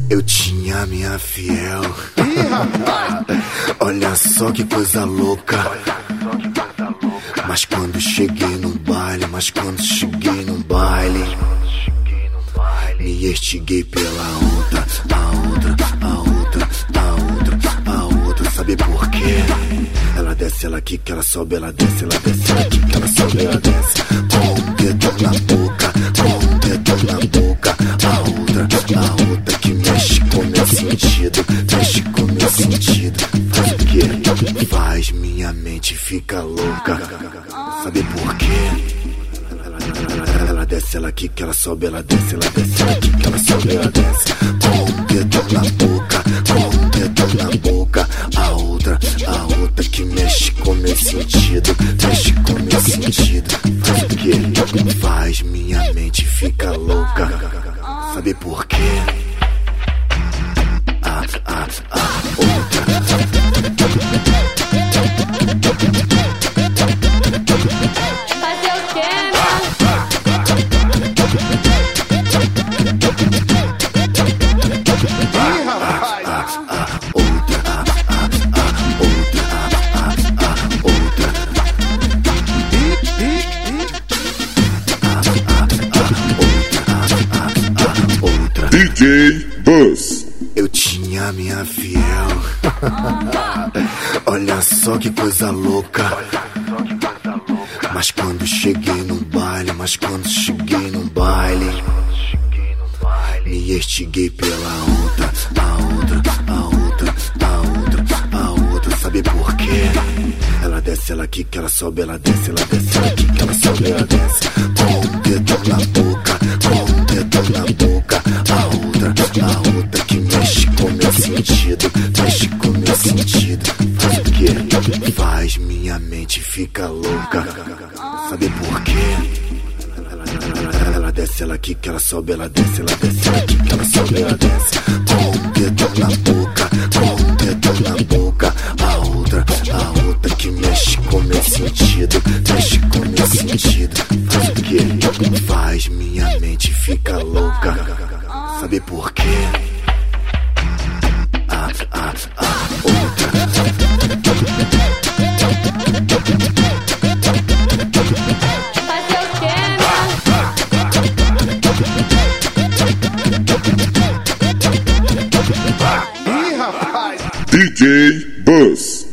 Eu tinha minha fiel. Olha só que coisa louca. Mas quando cheguei no baile, me estiguei pela outra, a outra, sabe por quê? Ela desce, ela quica, ela sobe, ela desce, ela quica, ela sobe, ela desce. Com um dedo na boca, a outra que mexe com meu sentido, Faz o quê? Faz minha mente fica louca. Sabe por quê? Ela desce, ela quica, ela sobe, ela desce, ela quica, ela sobe, ela desce. Com um dedo na boca, a outra que mexe com meu sentido, Faz o quê? Faz minha mente fica louca. Sabe por quê? Outra. Fazer o quê, né? DJ Buzz. Eu tinha minha fiel. Olha só que coisa louca. Mas quando cheguei no baile, me estiguei pela outra, a outra, sabe por quê? Ela desce, ela quica, ela sobe, ela desce, ela quica, ela sobe, ela desce. Com um dedo na boca, a outra que mexe com meu sentido, Faz o quê? Faz minha mente fica louca. Sabe por quê? Ela desce, ela quica, ela sobe, ela desce, ela quica, ela sobe, ela desce. Com um dedo na boca, a outra que mexe com meu sentido, Faz o quê? Faz minha mente fica louca. Sabe por quê? Outra. Fazer o quê, né? DJ Buzz.